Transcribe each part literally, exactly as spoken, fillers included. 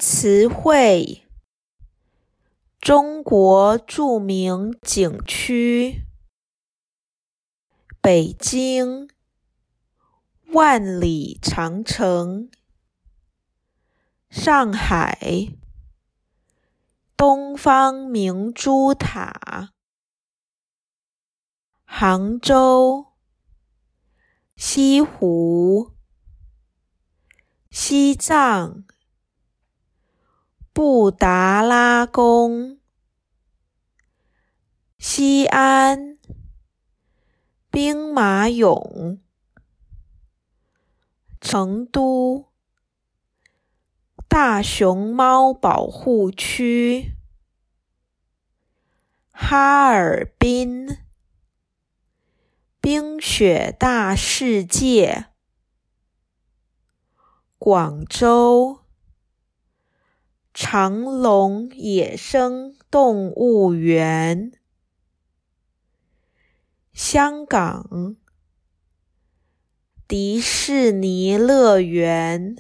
词汇：中国著名景区，北京，万里长城，上海，东方明珠塔，杭州，西湖，西藏，布达拉宫，西安，兵马俑，成都，大熊猫保护区，哈尔滨，冰雪大世界，广州，长隆野生动物园，香港，迪士尼乐园，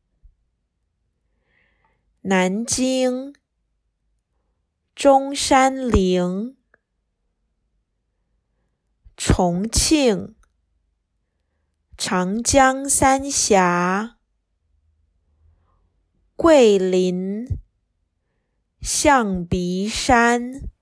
南京，中山陵，重庆，长江三峡，桂林，象鼻山。